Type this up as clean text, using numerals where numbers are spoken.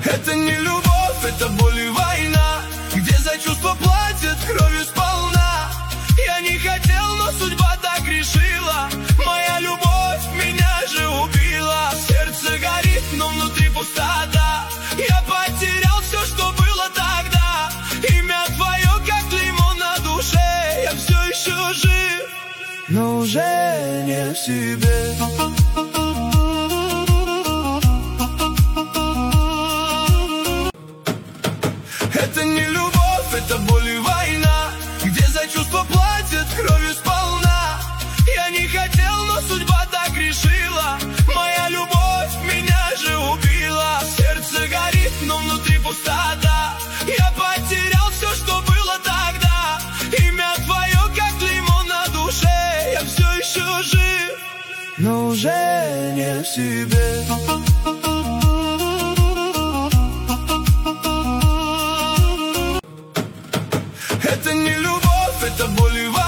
Это не любовь, это боль и война, где за чувства платят кровью сполна. Я не хотел, но судьба так решила. Моя любовь меня же убила. Сердце горит, но внутри пустота. Я потерял все, что было тогда. Имя твое, как лимон на душе. Я все еще жив, но уже не в себе. Это не любовь, это боль и война, где за чувства платят кровью сполна. Я не хотел, но судьба так решила. Моя любовь меня же убила. Сердце горит, но внутри пустота. Я потерял все, что было тогда. Имя твое, как лимон на душе. Я все еще жив, но уже не в себе. Это не любовь, это боль и война.